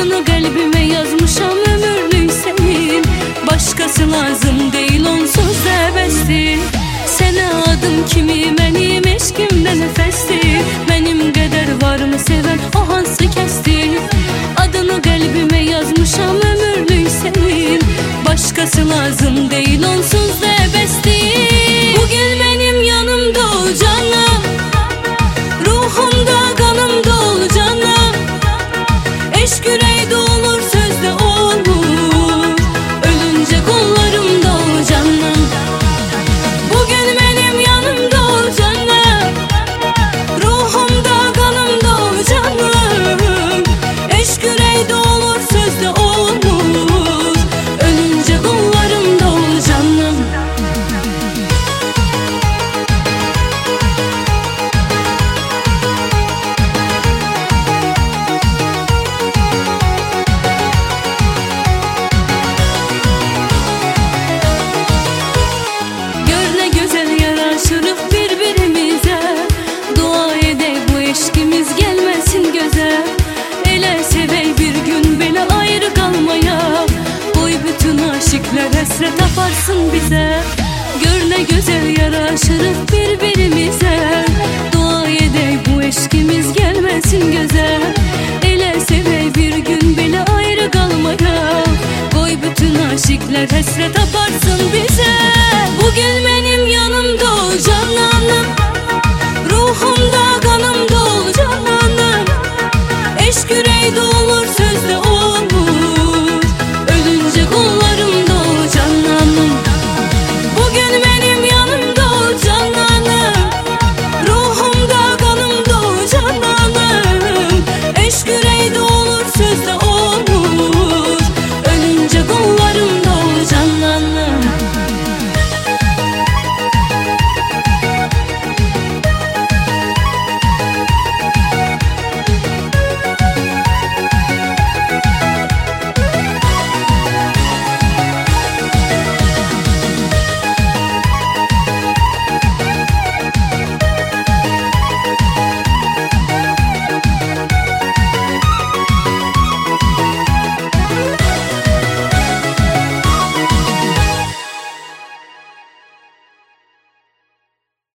Adını kalbime yazmışam ömürlük senin. Başkası lazım değil onsuz ebestir. Sene adım kimi benim eşkimde nefestir. Benim kadar var mı seven o hansı kestir. Adını kalbime yazmışam ömürlük senin. Başkası lazım değil onsuz ebestir. Bugün benim yanımda ol canım, ruhumda kanımda ol canım. Eşk yüreğde olur sözde olur, ölünce kollarımda ol canım. Bugün benim yanımda ol canım, ruhumda kanımda ol canım. Eşk yüreğde olur sözde olur, ölünce kollarımda ol canım. Birbirimize dua edey bu eşkimiz gelmesin göze. Ele sevey bir gün bile ayrı kalmaya. Koy bütün aşıklar hasret aparsın bize. Gör ne güzel yaraşırız birbirimize. Dua edey bu eşkimiz gelmesin göze. Ele sevey bir gün bile ayrı kalmaya. Koy bütün aşıklar hasret aparsın bize. Bugün benim yanımda ol cananım, ruhumda kanımda ol cananım. Eşk yüreğde olur sözde olur,